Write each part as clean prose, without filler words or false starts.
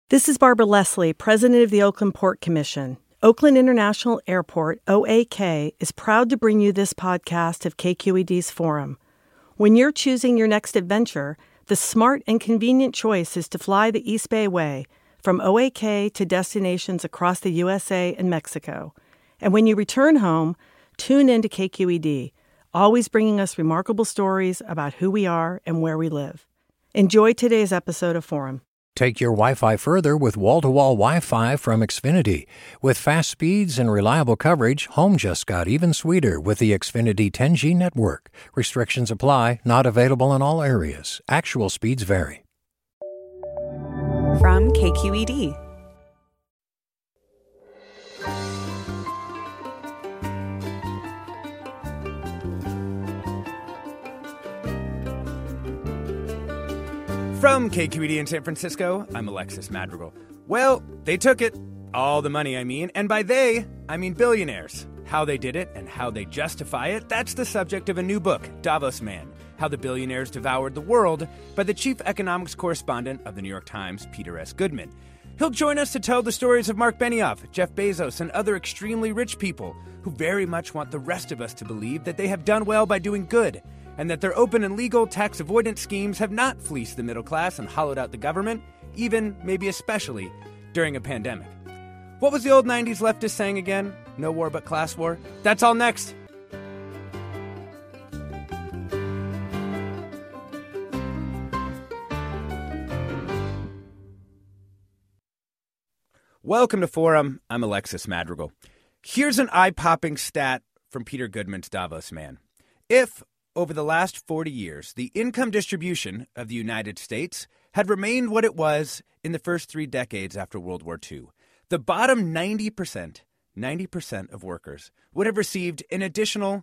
This is Barbara Leslie, President of the Oakland Port Commission. Oakland International Airport, OAK, is proud to bring you this podcast of KQED's Forum. When you're choosing your next adventure, the smart and convenient choice is to fly the East Bay Way, from OAK to destinations across the USA and Mexico. And when you return home, tune in to KQED, always bringing us remarkable stories about who we are and where we live. Enjoy today's episode of Forum. Take your Wi-Fi further with wall-to-wall Wi-Fi from Xfinity. With fast speeds and reliable coverage, home just got even sweeter with the Xfinity 10G network. Restrictions apply, not available in all areas. Actual speeds vary. From KQED. From KQED in San Francisco, I'm Alexis Madrigal. Well, they took it. All the money, I mean. And by they, I mean billionaires. How they did it and how they justify it, that's the subject of a new book, Davos Man, How the Billionaires Devoured the World, by the chief economics correspondent of the New York Times, Peter S. Goodman. He'll join us to tell the stories of Mark Benioff, Jeff Bezos, and other extremely rich people who very much want the rest of us to believe that they have done well by doing good, and that their open and legal tax avoidance schemes have not fleeced the middle class and hollowed out the government, even, maybe especially, during a pandemic. What was the old 90s leftist saying again? No war but class war? That's all next. Welcome to Forum. I'm Alexis Madrigal. Here's an eye-popping stat from Peter Goodman's Davos Man. If over the last 40 years, the income distribution of the United States had remained what it was in the first 3 decades after World War II, the bottom 90% of workers would have received an additional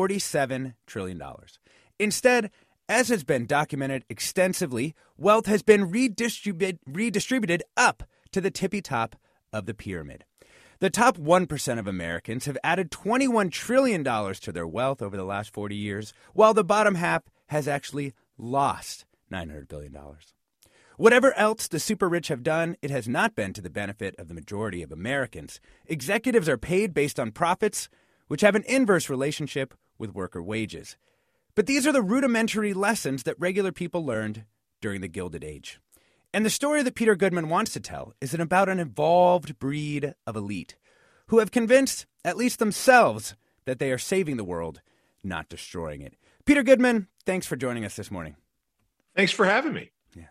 $47 trillion. Instead, as has been documented extensively, wealth has been redistributed up to the tippy top of the pyramid. The top 1% of Americans have added $21 trillion to their wealth over the last 40 years, while the bottom half has actually lost $900 billion. Whatever else the super rich have done, it has not been to the benefit of the majority of Americans. Executives are paid based on profits, which have an inverse relationship with worker wages. But these are the rudimentary lessons that regular people learned during the Gilded Age. And the story that Peter Goodman wants to tell is about an evolved breed of elite who have convinced, at least themselves, that they are saving the world, not destroying it. Peter Goodman, thanks for joining us this morning. Thanks for having me. Yeah.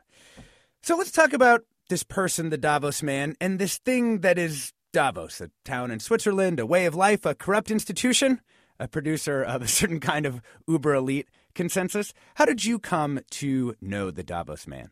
So let's talk about this person, the Davos Man, and this thing that is Davos, a town in Switzerland, a way of life, a corrupt institution, a producer of a certain kind of uber elite consensus. How did you come to know the Davos Man?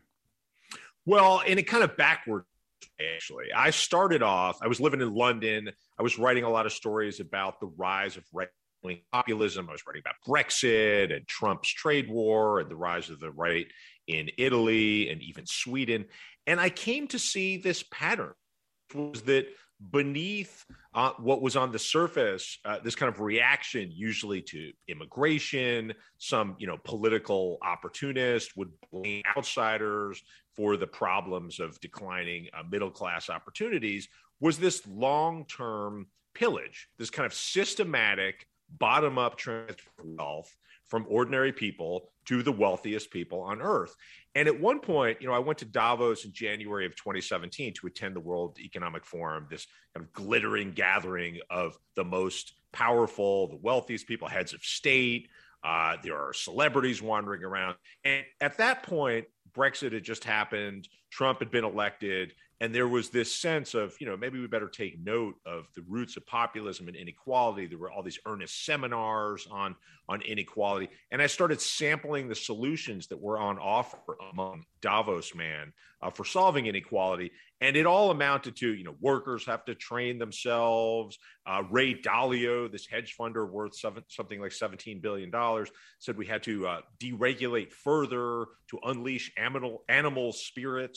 Well, in a kind of backward, actually. I started off, I was living in London. I was writing a lot of stories about the rise of right-wing populism. I was writing about Brexit and Trump's trade war and the rise of the right in Italy and even Sweden. And I came to see this pattern, which was that beneath what was on the surface, this kind of reaction usually to immigration, some political opportunist would blame outsiders for the problems of declining middle-class opportunities, was this long-term pillage, this kind of systematic bottom-up transfer of wealth from ordinary people to the wealthiest people on earth. And at one point, I went to Davos in January of 2017 to attend the World Economic Forum, this kind of glittering gathering of the most powerful, the wealthiest people, heads of state. There are celebrities wandering around. And at that point, Brexit had just happened. Trump had been elected. And there was this sense of, maybe we better take note of the roots of populism and inequality. There were all these earnest seminars on inequality. And I started sampling the solutions that were on offer among Davos Man for solving inequality. And it all amounted to, workers have to train themselves. Ray Dalio, this hedge funder worth something like $17 billion, said we had to deregulate further to unleash animal spirits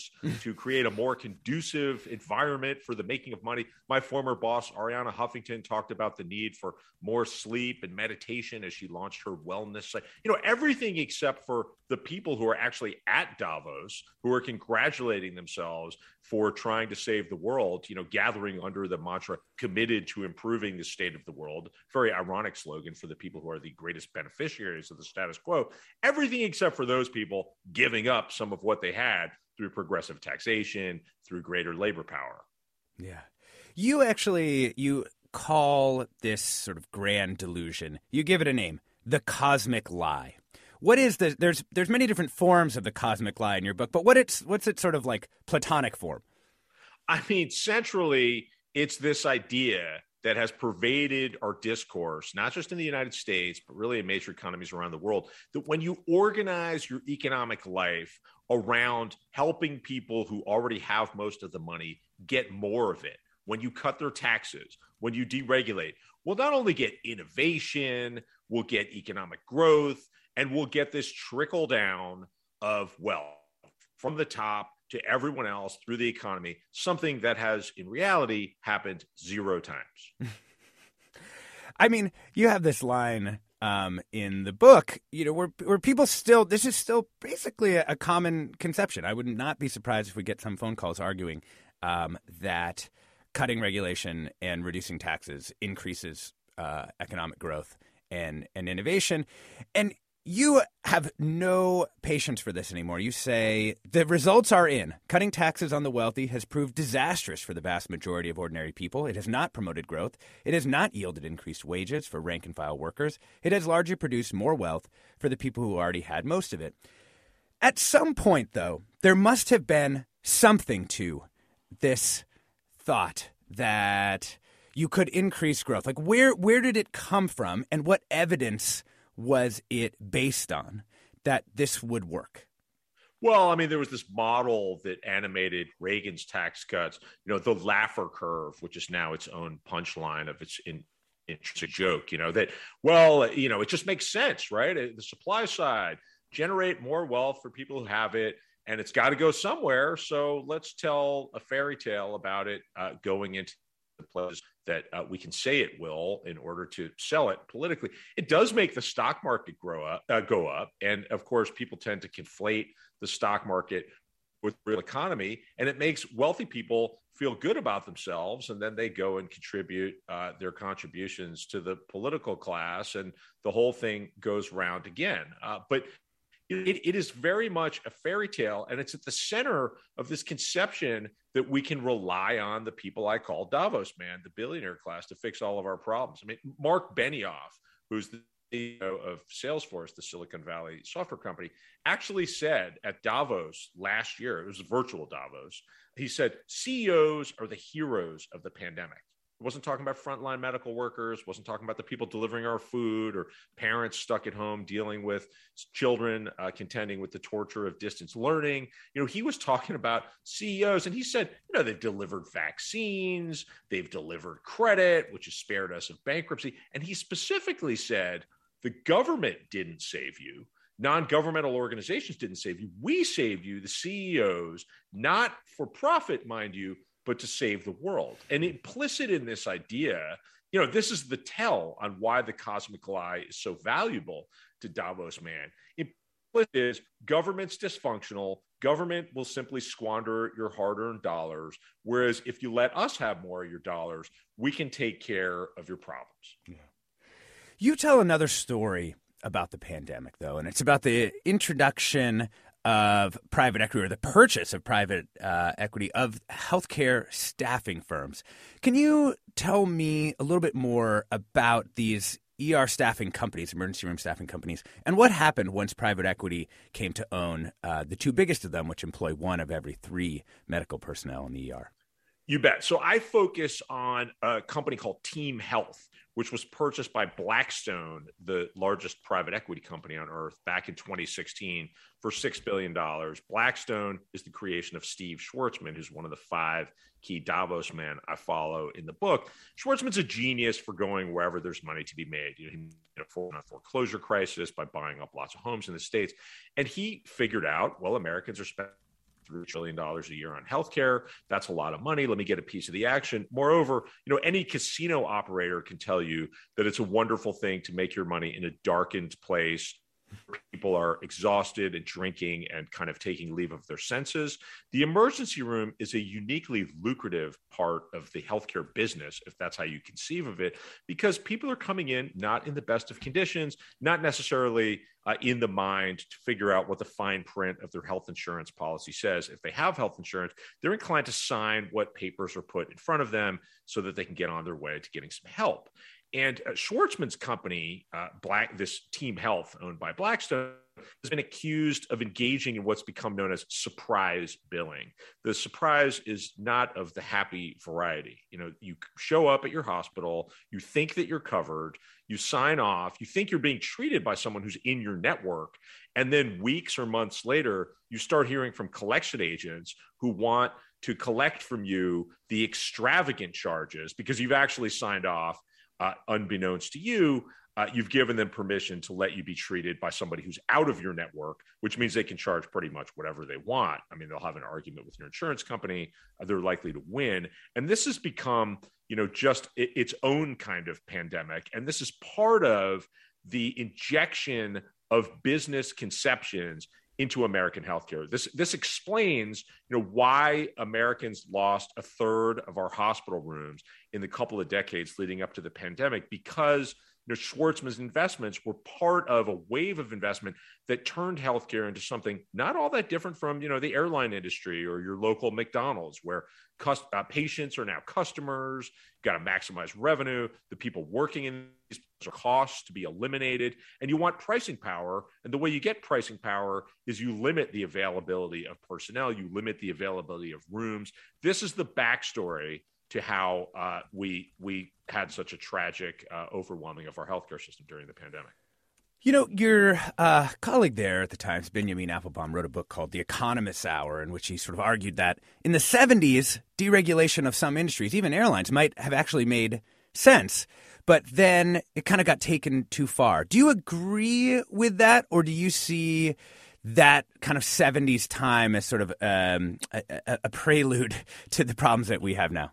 Davos to create a more conducive environment for the making of money. My former boss, Arianna Huffington, talked about the need for more sleep and meditation as she launched her wellness site. Everything except for the people who are actually at Davos, who are congratulating themselves for trying to save the world, gathering under the mantra committed to improving the state of the world. Very ironic slogan for the people who are the greatest beneficiaries of the status quo. Everything except for those people giving up some of what they had through progressive taxation, through greater labor power. Yeah. You call this sort of grand delusion, you give it a name, the cosmic lie. What is this? There's many different forms of the cosmic lie in your book, but what's its sort of like platonic form? I mean, centrally, it's this idea that has pervaded our discourse, not just in the United States, but really in major economies around the world, that when you organize your economic life around helping people who already have most of the money get more of it, when you cut their taxes, when you deregulate, we'll not only get innovation, we'll get economic growth, and we'll get this trickle down of wealth from the top to everyone else through the economy, something that has in reality happened 0 times. I mean, you have this line in the book, where people still, this is still basically a common conception. I would not be surprised if we get some phone calls arguing that cutting regulation and reducing taxes increases economic growth and innovation. And you have no patience for this anymore. You say the results are in. Cutting taxes on the wealthy has proved disastrous for the vast majority of ordinary people. It has not promoted growth. It has not yielded increased wages for rank and file workers. It has largely produced more wealth for the people who already had most of it. At some point, though, there must have been something to this thought that you could increase growth. Like where did it come from, and what evidence was it based on that this would work? Well, I mean, there was this model that animated Reagan's tax cuts, the Laffer curve, which is now its own punchline of its intrinsic joke, it just makes sense, right? The supply side, generate more wealth for people who have it, and it's got to go somewhere. So let's tell a fairy tale about it going into the places that we can say it will in order to sell it politically. It does make the stock market go up. And of course, people tend to conflate the stock market with the real economy, and it makes wealthy people feel good about themselves. And then they go and contribute their contributions to the political class, and the whole thing goes round again. But it is very much a fairy tale, and it's at the center of this conception that we can rely on the people I call Davos man, the billionaire class, to fix all of our problems. I mean, Mark Benioff, who's the CEO of Salesforce, the Silicon Valley software company, actually said at Davos last year, it was a virtual Davos, he said, CEOs are the heroes of the pandemic. Wasn't talking about frontline medical workers, wasn't talking about the people delivering our food or parents stuck at home dealing with children contending with the torture of distance learning. He was talking about CEOs, and he said, they've delivered vaccines, they've delivered credit, which has spared us of bankruptcy. And he specifically said, the government didn't save you. Non-governmental organizations didn't save you. We saved you, the CEOs, not for profit, mind you, but to save the world. And implicit in this idea, this is the tell on why the cosmic lie is so valuable to Davos man. Implicit is government's dysfunctional. Government will simply squander your hard-earned dollars. Whereas if you let us have more of your dollars, we can take care of your problems. Yeah. You tell another story about the pandemic, though, and it's about the introduction of private equity, or the purchase of private equity of healthcare staffing firms. Can you tell me a little bit more about these ER staffing companies, emergency room staffing companies, and what happened once private equity came to own the 2 biggest of them, which employ 1 of every 3 medical personnel in the ER? You bet. So I focus on a company called Team Health, which was purchased by Blackstone, the largest private equity company on earth, back in 2016 for $6 billion. Blackstone is the creation of Steve Schwarzman, who's one of the 5 key Davos men I follow in the book. Schwarzman's a genius for going wherever there's money to be made. He made a foreclosure crisis by buying up lots of homes in the States. And he figured out, well, Americans are spending $3 trillion a year on healthcare. That's a lot of money. Let me get a piece of the action. Moreover, any casino operator can tell you that it's a wonderful thing to make your money in a darkened place. People are exhausted and drinking and kind of taking leave of their senses. The emergency room is a uniquely lucrative part of the healthcare business, if that's how you conceive of it, because people are coming in not in the best of conditions, not necessarily in the mind to figure out what the fine print of their health insurance policy says. If they have health insurance, they're inclined to sign what papers are put in front of them so that they can get on their way to getting some help. And Schwartzman's company, this Team Health owned by Blackstone, has been accused of engaging in what's become known as surprise billing. The surprise is not of the happy variety. You show up at your hospital, you think that you're covered, you sign off, you think you're being treated by someone who's in your network, and then weeks or months later, you start hearing from collection agents who want to collect from you the extravagant charges because you've actually signed off. Unbeknownst to you, you've given them permission to let you be treated by somebody who's out of your network, which means they can charge pretty much whatever they want. I mean, they'll have an argument with your insurance company. They're likely to win. And this has become, just its own kind of pandemic. And this is part of the injection of business conceptions into American healthcare. This explains, why Americans lost a third of our hospital rooms in the couple of decades leading up to the pandemic, because Schwartzman's investments were part of a wave of investment that turned healthcare into something not all that different from, the airline industry or your local McDonald's, where patients are now customers. You got to maximize revenue. The people working in these are costs to be eliminated, and you want pricing power. And the way you get pricing power is you limit the availability of personnel. You limit the availability of rooms. This is the backstory to how we had such a tragic overwhelming of our healthcare system during the pandemic. Your colleague there at the Times, Benjamin Appelbaum, wrote a book called The Economist's Hour, in which he sort of argued that in the 70s, deregulation of some industries, even airlines, might have actually made sense. But then it kind of got taken too far. Do you agree with that, or do you see that kind of 70s time as sort of a prelude to the problems that we have now?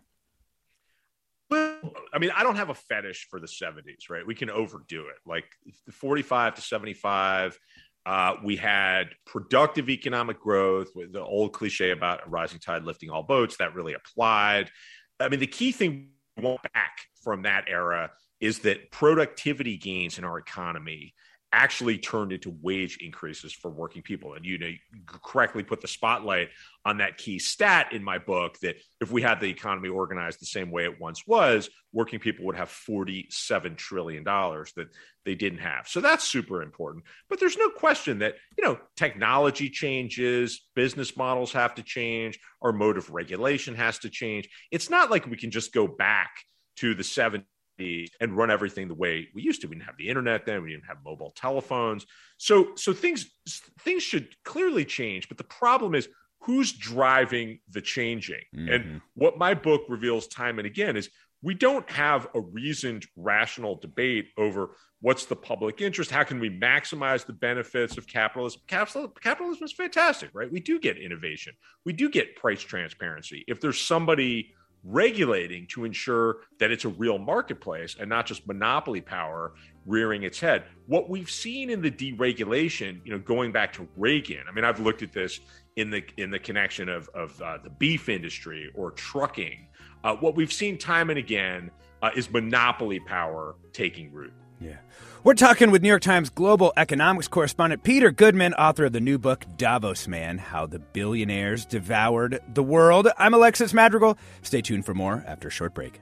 Well, I mean, I don't have a fetish for the 70s, right? We can overdo it. Like 45 to 75, we had productive economic growth with the old cliche about a rising tide lifting all boats. That really applied. I mean, the key thing we want back from that era is that productivity gains in our economy actually turned into wage increases for working people. And you correctly put the spotlight on that key stat in my book, that if we had the economy organized the same way it once was, working people would have $47 trillion that they didn't have. So that's super important. But there's no question that, technology changes, business models have to change, our mode of regulation has to change. It's not like we can just go back to the 70s and run everything the way we used to. We didn't have the internet then. We didn't have mobile telephones. So things should clearly change. But the problem is, who's driving the changing? Mm-hmm. And what my book reveals time and again is we don't have a reasoned, rational debate over what's the public interest. How can we maximize the benefits of capitalism? Capitalism is fantastic, right? We do get innovation. We do get price transparency. If there's somebody regulating to ensure that it's a real marketplace and not just monopoly power rearing its head. What we've seen in the deregulation, going back to Reagan, I mean, I've looked at this in the connection of the beef industry or trucking. What we've seen time and again is monopoly power taking root. Yeah. We're talking with New York Times global economics correspondent Peter Goodman, author of the new book, Davos Man, How the Billionaires Devoured the World. I'm Alexis Madrigal. Stay tuned for more after a short break.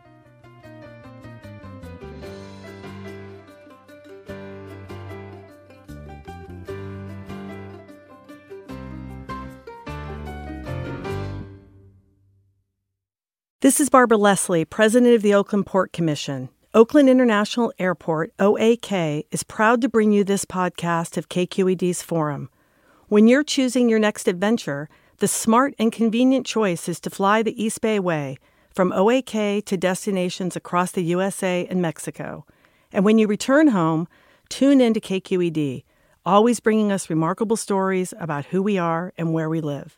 This is Barbara Leslie, president of the Oakland Port Commission. Oakland International Airport, OAK, is proud to bring you this podcast of KQED's Forum. When you're choosing your next adventure, the smart and convenient choice is to fly the East Bay Way, from OAK to destinations across the USA and Mexico. And when you return home, tune in to KQED, always bringing us remarkable stories about who we are and where we live.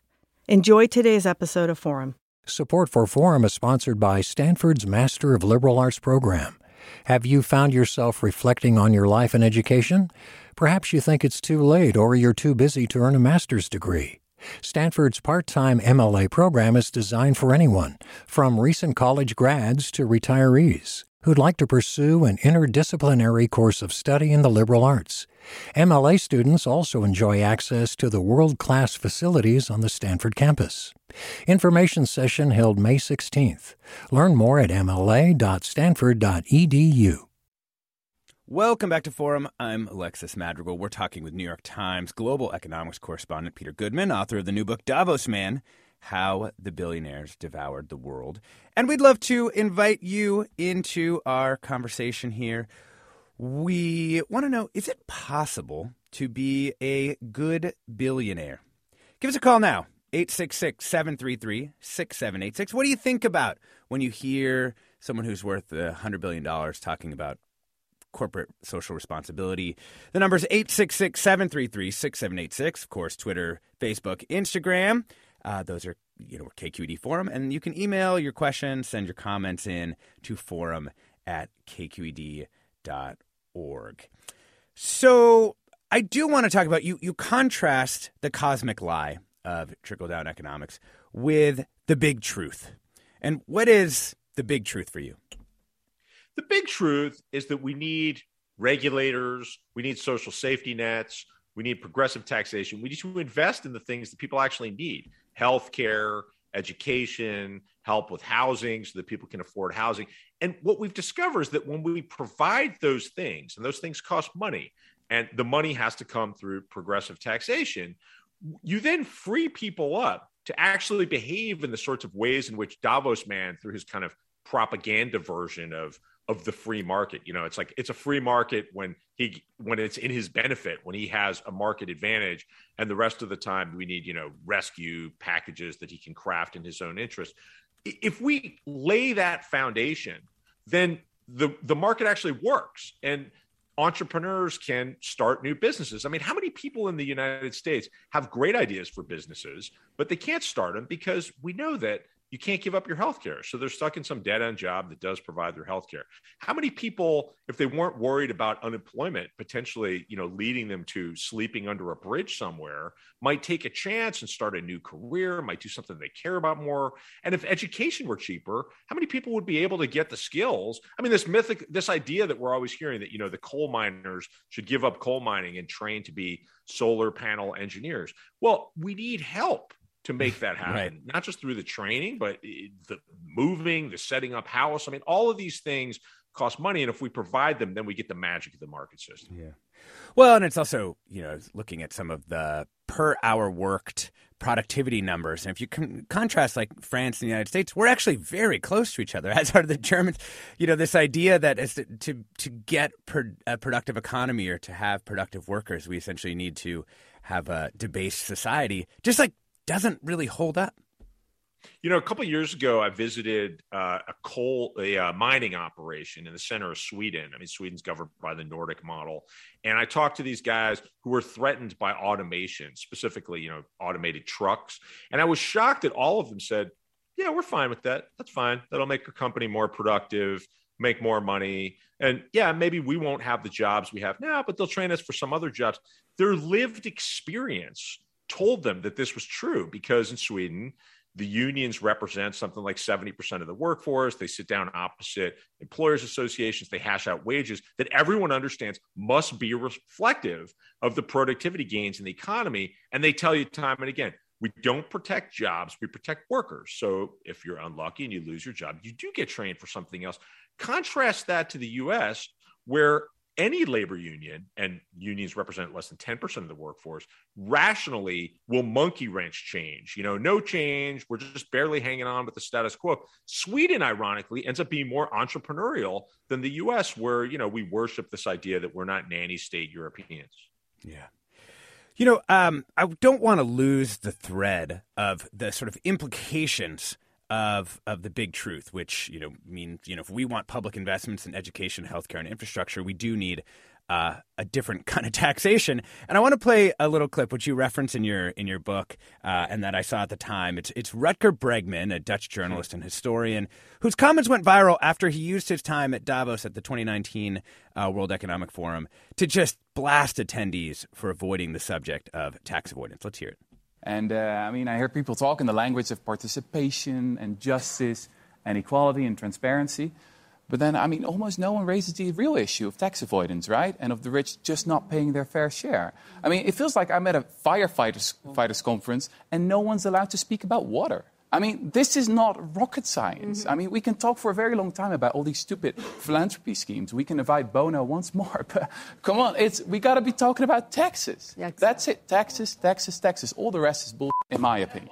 Enjoy today's episode of Forum. Support for Forum is sponsored by Stanford's Master of Liberal Arts program. Have you found yourself reflecting on your life and education? Perhaps you think it's too late or you're too busy to earn a master's degree. Stanford's part-time MLA program is designed for anyone, from recent college grads to retirees, who'd like to pursue an interdisciplinary course of study in the liberal arts. MLA students also enjoy access to the world-class facilities on the Stanford campus. Information session held May 16th. Learn more at mla.stanford.edu. Welcome back to Forum. I'm Alexis Madrigal. We're talking with New York Times global economics correspondent Peter Goodman, author of the new book Davos Man: How the Billionaires Devoured the World. And we'd love to invite you into our conversation here. We want to know, is it possible to be a good billionaire? Give us a call now, 866-733-6786. What do you think about when you hear someone who's worth $100 billion talking about corporate social responsibility? The number is 866-733-6786. Of course, Twitter, Facebook, Instagram. Those are, KQED Forum. And you can email your questions, send your comments in to forum@kqed.org. So I do want to talk about, you contrast the cosmic lie of trickle-down economics with the big truth. And what is the big truth for you? The big truth is that we need regulators, we need social safety nets, we need progressive taxation. We need to invest in the things that people actually need: healthcare, education, help with housing so that people can afford housing. And what we've discovered is that when we provide those things, and those things cost money, and the money has to come through progressive taxation, you then free people up to actually behave in the sorts of ways in which Davos Man, through his kind of propaganda version of the free market, it's like it's a free market when it's in his benefit, when he has a market advantage, and the rest of the time we need rescue packages that he can craft in his own interest. If we lay that foundation, then the market actually works, and entrepreneurs can start new businesses. I mean, how many people in the United States have great ideas for businesses, but they can't start them because we know that you can't give up your healthcare. So they're stuck in some dead-end job that does provide their healthcare. How many people, if they weren't worried about unemployment potentially, leading them to sleeping under a bridge somewhere, might take a chance and start a new career, might do something they care about more? And if education were cheaper, how many people would be able to get the skills? I mean, this idea that we're always hearing that, the coal miners should give up coal mining and train to be solar panel engineers. Well, we need help to make that happen, right. Not just through the training, but the moving, the setting up house. I mean, all of these things cost money. And if we provide them, then we get the magic of the market system. Yeah. Well, and it's also, looking at some of the per hour worked productivity numbers. And if you contrast like France and the United States, we're actually very close to each other, as are the Germans. This idea that is to get a productive economy or to have productive workers, we essentially need to have a debased society, just like doesn't really hold up. A couple of years ago, I visited a mining operation in the center of Sweden. I mean, Sweden's governed by the Nordic model. And I talked to these guys who were threatened by automation, specifically, automated trucks. And I was shocked that all of them said, yeah, we're fine with that. That's fine. That'll make our company more productive, make more money. And yeah, maybe we won't have the jobs we have now, but they'll train us for some other jobs. Their lived experience told them that this was true, because in Sweden, the unions represent something like 70% of the workforce. They sit down opposite employers associations. They hash out wages that everyone understands must be reflective of the productivity gains in the economy. And they tell you time and again, we don't protect jobs, we protect workers. So if you're unlucky and you lose your job, you do get trained for something else. Contrast that to the US, where any labor union, and unions represent less than 10% of the workforce, rationally will monkey wrench change. No change. We're just barely hanging on with the status quo. Sweden, ironically, ends up being more entrepreneurial than the US, where, we worship this idea that we're not nanny state Europeans. Yeah. I don't want to lose the thread of the sort of implications of the big truth, which, means, if we want public investments in education, healthcare, and infrastructure, we do need a different kind of taxation. And I want to play a little clip, which you reference in your book, and that I saw at the time. It's Rutger Bregman, a Dutch journalist and historian, whose comments went viral after he used his time at Davos at the 2019 World Economic Forum to just blast attendees for avoiding the subject of tax avoidance. Let's hear it. And I hear people talk in the language of participation and justice and equality and transparency. But then, almost no one raises the real issue of tax avoidance, right? And of the rich just not paying their fair share. It feels like I'm at a firefighters conference and no one's allowed to speak about water. This is not rocket science. Mm-hmm. We can talk for a very long time about all these stupid philanthropy schemes. We can invite Bono once more. But come on, we got to be talking about taxes. Yeah, exactly. That's it. Taxes, taxes, taxes. All the rest is bullshit, in my opinion.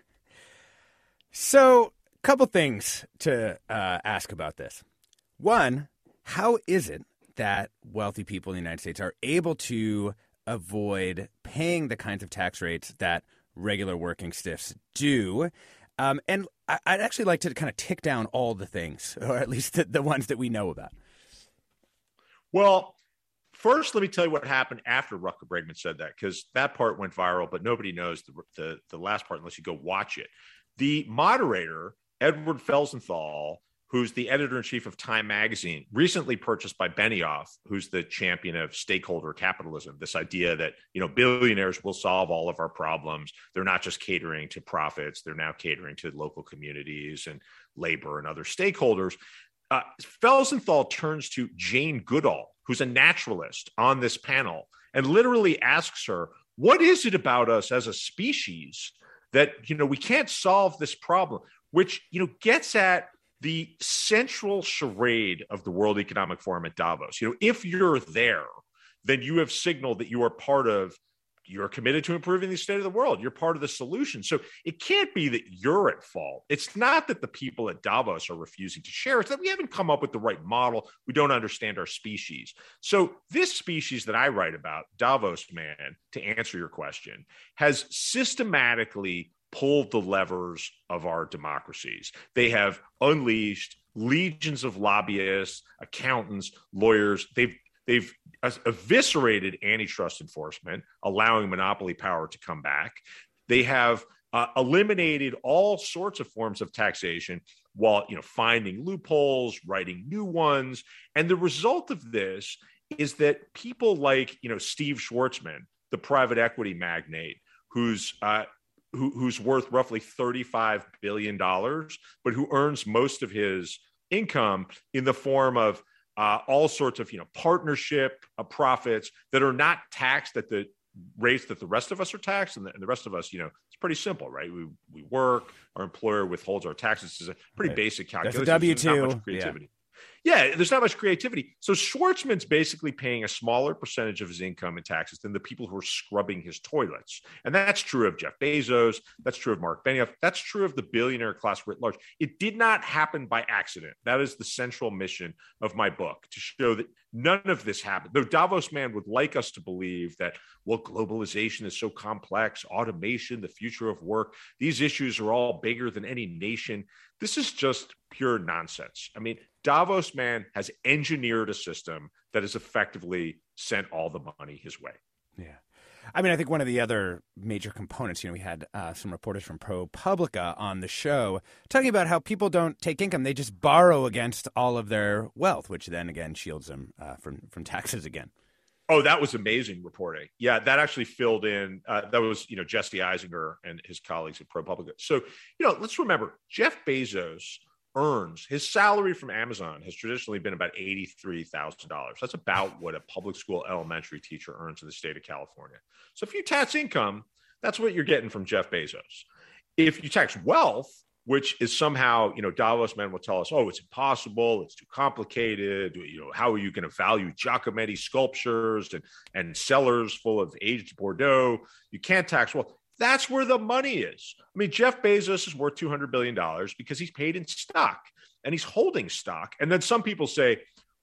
So, a couple things to ask about this. One, how is it that wealthy people in the United States are able to avoid paying the kinds of tax rates that regular working stiffs do? And I'd actually like to kind of tick down all the things, or at least the ones that we know about. Well, first, let me tell you what happened after Rutger Bregman said that, because that part went viral, but nobody knows the last part unless you go watch it. The moderator, Edward Felsenthal, who's the editor-in-chief of Time magazine, recently purchased by Benioff, who's the champion of stakeholder capitalism, this idea that, billionaires will solve all of our problems. They're not just catering to profits. They're now catering to local communities and labor and other stakeholders. Felsenthal turns to Jane Goodall, who's a naturalist on this panel, and literally asks her, what is it about us as a species that, we can't solve this problem, which, gets at the central charade of the World Economic Forum at Davos. If you're there, then you have signaled that you're committed to improving the state of the world. You're part of the solution. So it can't be that you're at fault. It's not that the people at Davos are refusing to share. It's that we haven't come up with the right model. We don't understand our species. So this species that I write about, Davos Man, to answer your question, has systematically pulled the levers of our democracies. They have unleashed legions of lobbyists, accountants, lawyers. They've eviscerated antitrust enforcement, allowing monopoly power to come back. They have eliminated all sorts of forms of taxation while finding loopholes, writing new ones. And the result of this is that people like Steve Schwarzman, the private equity magnate, who's worth roughly $35 billion, but who earns most of his income in the form of all sorts of partnership profits that are not taxed at the rates that the rest of us are taxed. And the rest of us, it's pretty simple, right? We work, our employer withholds our taxes. It's a pretty basic calculation. That's a W-2. Yeah, there's not much creativity. So Schwartzman's basically paying a smaller percentage of his income in taxes than the people who are scrubbing his toilets. And that's true of Jeff Bezos. That's true of Mark Benioff. That's true of the billionaire class writ large. It did not happen by accident. That is the central mission of my book, to show that none of this happened. Though Davos Man would like us to believe that, globalization is so complex, automation, the future of work, these issues are all bigger than any nation. This is just pure nonsense. Davos Man has engineered a system that has effectively sent all the money his way. Yeah. I think one of the other major components, we had some reporters from ProPublica on the show talking about how people don't take income. They just borrow against all of their wealth, which then, again, shields them from taxes again. Oh, that was amazing reporting. Yeah, that actually filled in. That was, Jesse Eisinger and his colleagues at ProPublica. So, let's remember, Jeff Bezos earns, his salary from Amazon has traditionally been about $83,000. That's about what a public school elementary teacher earns in the state of California. So if you tax income, that's what you're getting from Jeff Bezos. If you tax wealth, which is somehow, Davos Men will tell us, it's impossible, it's too complicated. How are you going to value Giacometti sculptures and cellars full of aged Bordeaux? You can't tax wealth. That's where the money is. Jeff Bezos is worth $200 billion because he's paid in stock and he's holding stock. And then some people say,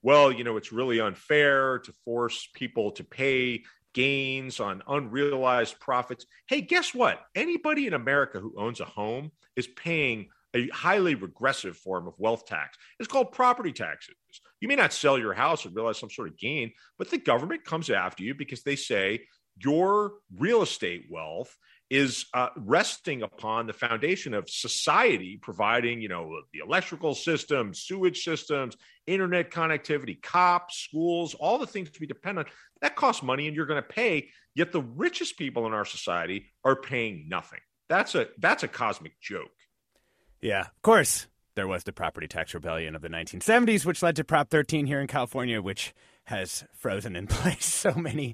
it's really unfair to force people to pay gains on unrealized profits. Hey, guess what? Anybody in America who owns a home is paying a highly regressive form of wealth tax. It's called property taxes. You may not sell your house and realize some sort of gain, but the government comes after you because they say your real estate wealth is resting upon the foundation of society providing, the electrical systems, sewage systems, internet connectivity, cops, schools, all the things we depend on. That costs money and you're going to pay, yet the richest people in our society are paying nothing. That's a cosmic joke. Yeah, of course. There was the property tax rebellion of the 1970s, which led to Prop 13 here in California, which has frozen in place so many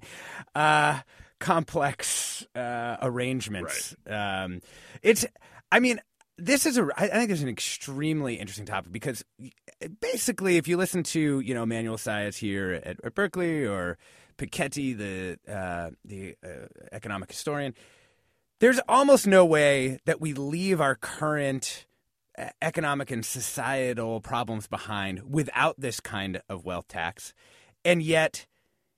complex arrangements. Right. I think this is an extremely interesting topic because basically if you listen to, Emmanuel Saez here at Berkeley or Piketty, the economic historian, there's almost no way that we leave our current economic and societal problems behind without this kind of wealth tax. And yet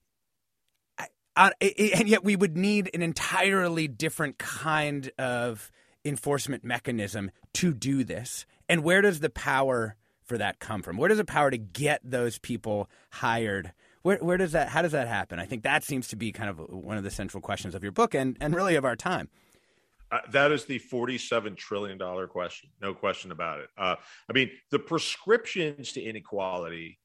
we would need an entirely different kind of enforcement mechanism to do this. And where does the power for that come from? Where does the power to get those people hired? How does that happen? I think that seems to be kind of one of the central questions of your book and really of our time. That is the $47 trillion question. No question about it. The prescriptions to inequality,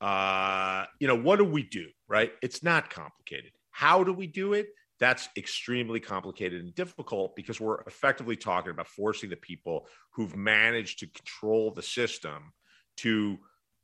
what do we do, right? It's not complicated. How do we do it? That's extremely complicated and difficult because we're effectively talking about forcing the people who've managed to control the system to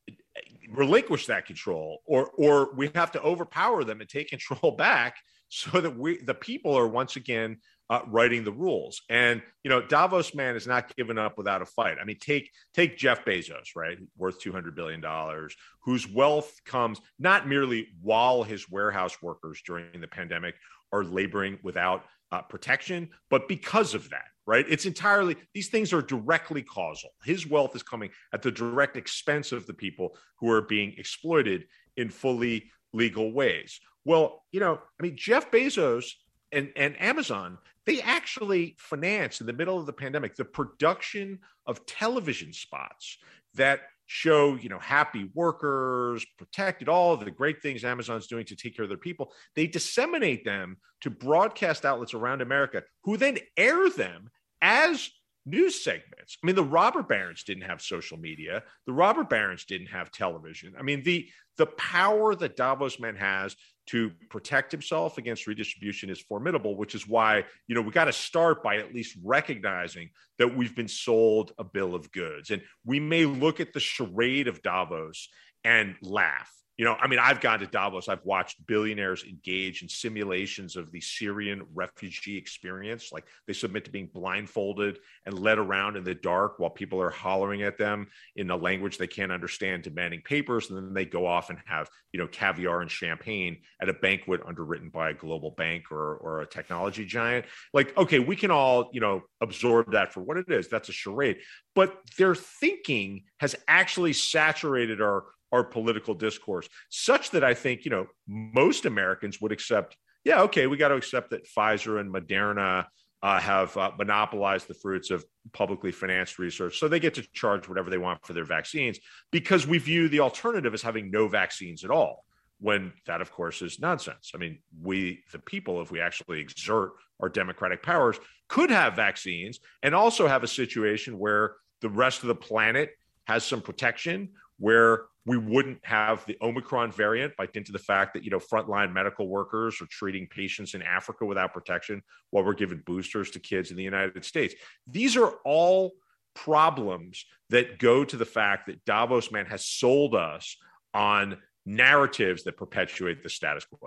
relinquish that control, or we have to overpower them and take control back so that the people are once again writing the rules. And, Davos man is not given up without a fight. Take Jeff Bezos, right? Worth $200 billion, whose wealth comes not merely while his warehouse workers during the pandemic are laboring without protection, but because of that, right? These things are directly causal. His wealth is coming at the direct expense of the people who are being exploited in fully legal ways. Well, Jeff Bezos and Amazon, they actually financed in the middle of the pandemic the production of television spots that show, happy workers, protected, all of the great things Amazon's doing to take care of their people. They disseminate them to broadcast outlets around America who then air them as news segments. The robber barons didn't have social media. The robber barons didn't have television. The power that Davos man has to protect himself against redistribution is formidable, which is why, we got to start by at least recognizing that we've been sold a bill of goods. And we may look at the charade of Davos and laugh. I've gone to Davos. I've watched billionaires engage in simulations of the Syrian refugee experience. Like they submit to being blindfolded and led around in the dark while people are hollering at them in a language they can't understand, demanding papers. And then they go off and have, caviar and champagne at a banquet underwritten by a global bank or a technology giant. Like, okay, we can all, absorb that for what it is. That's a charade. But their thinking has actually saturated our political discourse such that I think, most Americans would accept, we got to accept that Pfizer and Moderna have monopolized the fruits of publicly financed research. So they get to charge whatever they want for their vaccines because we view the alternative as having no vaccines at all, when that, of course, is nonsense. We, the people, if we actually exert our democratic powers, could have vaccines and also have a situation where the rest of the planet has some protection, where we wouldn't have the Omicron variant by dint of the fact that, frontline medical workers are treating patients in Africa without protection while we're giving boosters to kids in the United States. These are all problems that go to the fact that Davos man has sold us on narratives that perpetuate the status quo.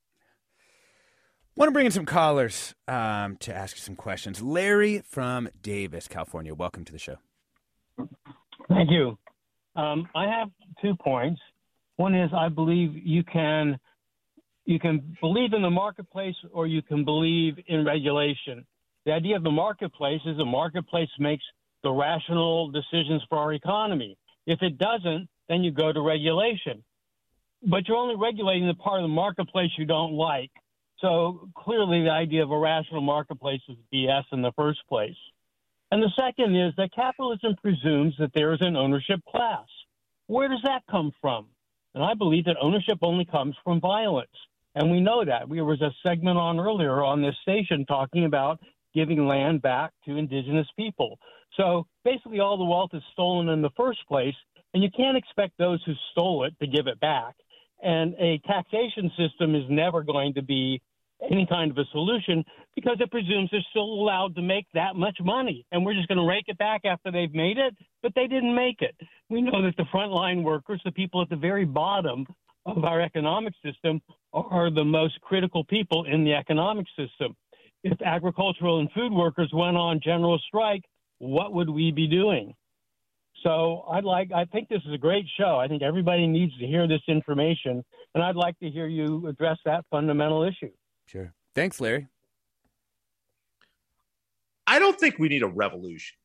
Want to bring in some callers to ask you some questions. Larry from Davis, California. Welcome to the show. Thank you. I have 2 points. One is I believe you can believe in the marketplace or you can believe in regulation. The idea of the marketplace is the marketplace makes the rational decisions for our economy. If it doesn't, then you go to regulation. But you're only regulating the part of the marketplace you don't like. So clearly the idea of a rational marketplace is BS in the first place. And the second is that capitalism presumes that there is an ownership class. Where does that come from? And I believe that ownership only comes from violence. And we know that. There was a segment on earlier on this station talking about giving land back to indigenous people. So basically all the wealth is stolen in the first place, and you can't expect those who stole it to give it back. And a taxation system is never going to be any kind of a solution because it presumes they're still allowed to make that much money. And we're just going to rake it back after they've made it, but they didn't make it. We know that the frontline workers, the people at the very bottom of our economic system, are the most critical people in the economic system. If agricultural and food workers went on general strike, what would we be doing? So I think this is a great show. I think everybody needs to hear this information, and I'd like to hear you address that fundamental issue. Sure. Thanks, Larry. I don't think we need a revolution.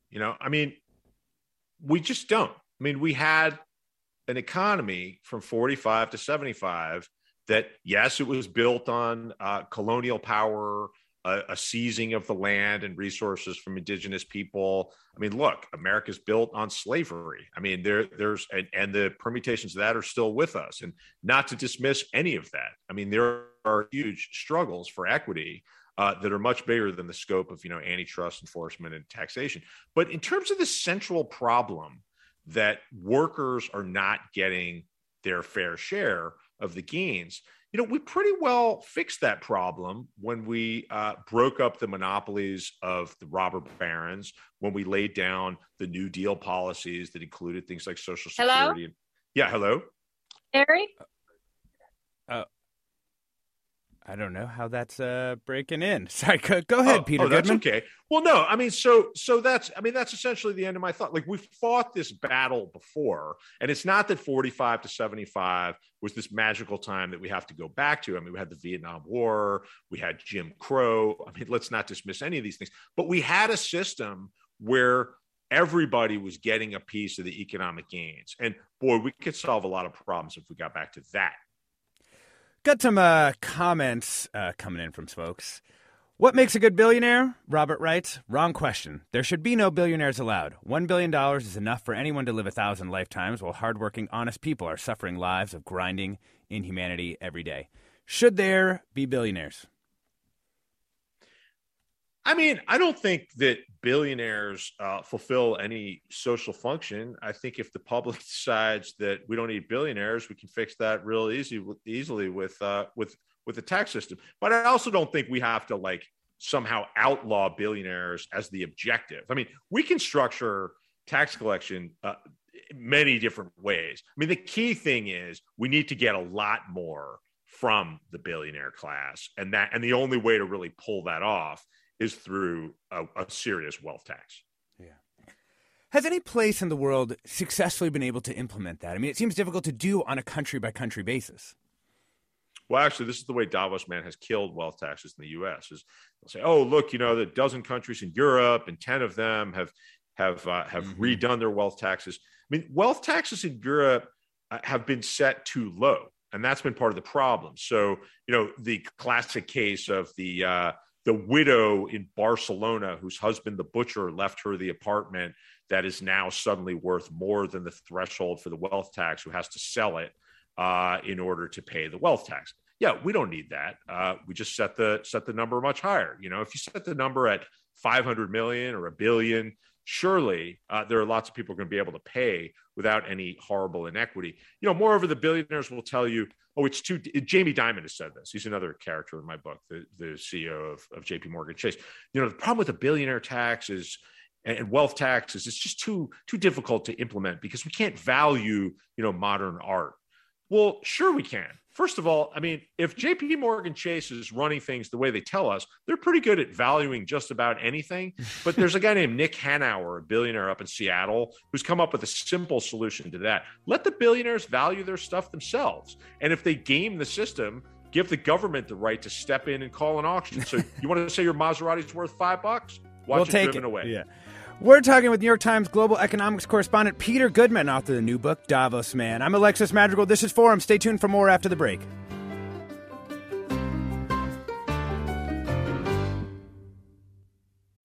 We just don't. We had an economy from 45 to 75 that, yes, it was built on colonial power, a seizing of the land and resources from indigenous people. Look, America's built on slavery. There's the permutations of that are still with us, and not to dismiss any of that. There are huge struggles for equity that are much bigger than the scope of, antitrust enforcement and taxation. But in terms of the central problem that workers are not getting their fair share of the gains, we pretty well fixed that problem when we broke up the monopolies of the robber barons, when we laid down the New Deal policies that included things like Social Security. Hello? Yeah, hello? Larry? I don't know how that's breaking in. Sorry, go ahead, Peter Goodman. That's okay. Well, no, so that's essentially the end of my thought. Like, we've fought this battle before, and it's not that 45 to 75 was this magical time that we have to go back to. We had the Vietnam War, we had Jim Crow. Let's not dismiss any of these things, but we had a system where everybody was getting a piece of the economic gains. And boy, we could solve a lot of problems if we got back to that. Got some comments coming in from folks. What makes a good billionaire? Robert writes, wrong question. There should be no billionaires allowed. $1 billion is enough for anyone to live 1,000 lifetimes, while hardworking, honest people are suffering lives of grinding inhumanity every day. Should there be billionaires? I don't think that billionaires fulfill any social function. I think if the public decides that we don't need billionaires, we can fix that real easily with the tax system. But I also don't think we have to somehow outlaw billionaires as the objective. We can structure tax collection many different ways. The key thing is we need to get a lot more from the billionaire class, and the only way to really pull that off is through a serious wealth tax. Yeah. Has any place in the world successfully been able to implement that? It seems difficult to do on a country-by-country basis. Well, actually, this is the way Davos Man has killed wealth taxes in the U.S. Is they'll say, "Oh, look, the dozen countries in Europe, and 10 of them have redone their wealth taxes." Wealth taxes in Europe have been set too low, and that's been part of the problem. So, the classic case of the widow in Barcelona whose husband, the butcher, left her the apartment that is now suddenly worth more than the threshold for the wealth tax, who has to sell it in order to pay the wealth tax. Yeah, we don't need that. We just set the number much higher. If you set the number at 500 million or $1 billion, surely there are lots of people going to be able to pay without any horrible inequity. Moreover, the billionaires will tell you, oh, it's too. Jamie Dimon has said this. He's another character in my book, the CEO of JP Morgan Chase. The problem with the billionaire tax is, and wealth taxes, it's just too difficult to implement because we can't value, modern art. Well, sure we can. First of all, if JP Morgan Chase is running things the way they tell us, they're pretty good at valuing just about anything. But there's a guy named Nick Hanauer, a billionaire up in Seattle, who's come up with a simple solution to that. Let the billionaires value their stuff themselves. And if they game the system, give the government the right to step in and call an auction. So you want to say your Maserati's worth $5? Watch it driven away. Yeah. We're talking with New York Times global economics correspondent Peter Goodman, author of the new book, Davos Man. I'm Alexis Madrigal. This is Forum. Stay tuned for more after the break.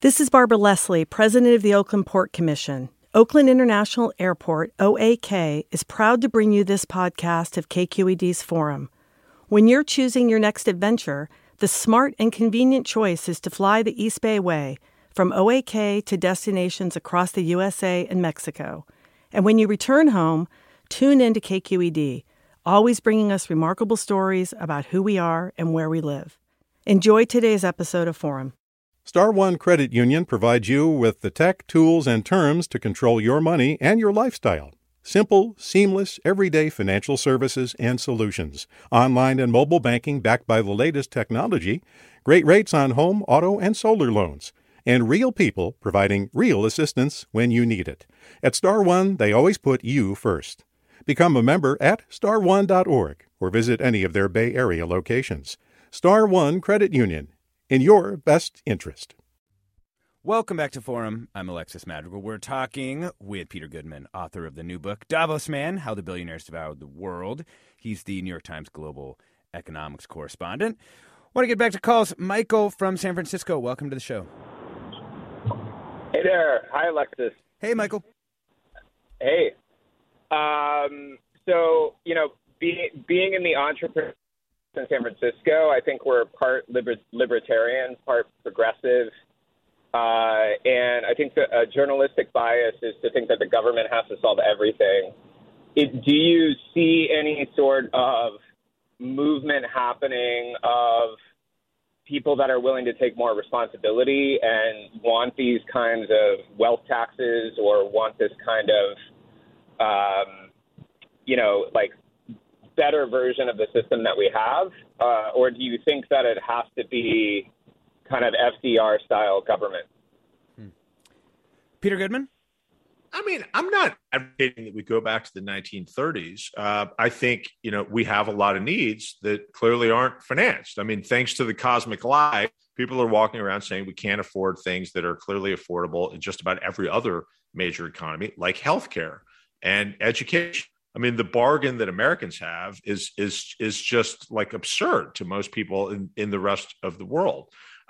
This is Barbara Leslie, President of the Oakland Port Commission. Oakland International Airport, OAK, is proud to bring you this podcast of KQED's Forum. When you're choosing your next adventure, the smart and convenient choice is to fly the East Bay Way, from OAK to destinations across the USA and Mexico. And when you return home, tune in to KQED, always bringing us remarkable stories about who we are and where we live. Enjoy today's episode of Forum. Star One Credit Union provides you with the tech, tools, and terms to control your money and your lifestyle. Simple, seamless, everyday financial services and solutions. Online and mobile banking backed by the latest technology. Great rates on home, auto, and solar loans. And real people providing real assistance when you need it. At Star One, they always put you first. Become a member at starone.org or visit any of their Bay Area locations. Star One Credit Union. In your best interest. Welcome back to Forum. I'm Alexis Madrigal. We're talking with Peter Goodman, author of the new book, Davos Man, How the Billionaires Devoured the World. He's the New York Times global economics correspondent. Want to get back to calls. Michael from San Francisco, welcome to the show. Hey there. Hi, Alexis. Hey, Michael. Hey. Being in the entrepreneur in San Francisco, I think we're part libertarian, part progressive, and I think that a journalistic bias is to think that the government has to solve everything. Do you see any sort of movement happening of people that are willing to take more responsibility and want these kinds of wealth taxes or want this kind of, better version of the system that we have? Or do you think that it has to be kind of FDR-style government? Peter Goodman? I mean, I'm not advocating that we go back to the 1930s. I think, we have a lot of needs that clearly aren't financed. I mean, thanks to the cosmic lie, people are walking around saying we can't afford things that are clearly affordable in just about every other major economy, like healthcare and education. I mean, the bargain that Americans have is just like absurd to most people in the rest of the world.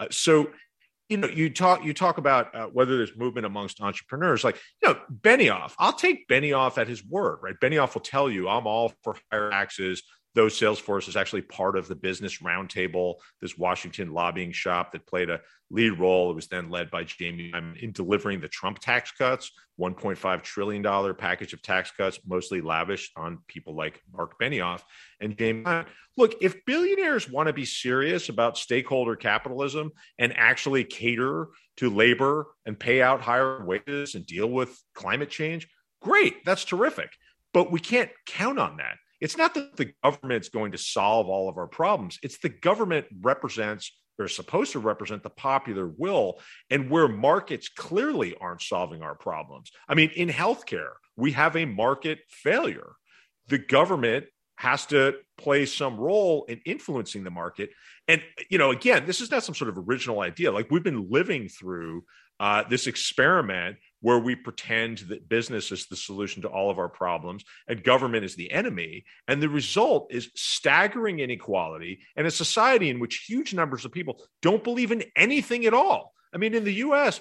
You talk about whether there's movement amongst entrepreneurs. Like, Benioff, I'll take Benioff at his word, right? Benioff will tell you, I'm all for higher taxes. Though Salesforce is actually part of the Business Roundtable, this Washington lobbying shop that played a lead role. It was then led by Jamie Dimon in delivering the Trump tax cuts, $1.5 trillion package of tax cuts, mostly lavished on people like Mark Benioff and Jamie Dimon. Look, if billionaires want to be serious about stakeholder capitalism and actually cater to labor and pay out higher wages and deal with climate change, great, that's terrific. But we can't count on that. It's not that the government's going to solve all of our problems. It's the government represents or is supposed to represent the popular will, and where markets clearly aren't solving our problems. I mean, in healthcare, we have a market failure. The government has to play some role in influencing the market. And, again, this is not some sort of original idea. Like, we've been living through this experiment where we pretend that business is the solution to all of our problems and government is the enemy. And the result is staggering inequality and a society in which huge numbers of people don't believe in anything at all. I mean, in the U.S.,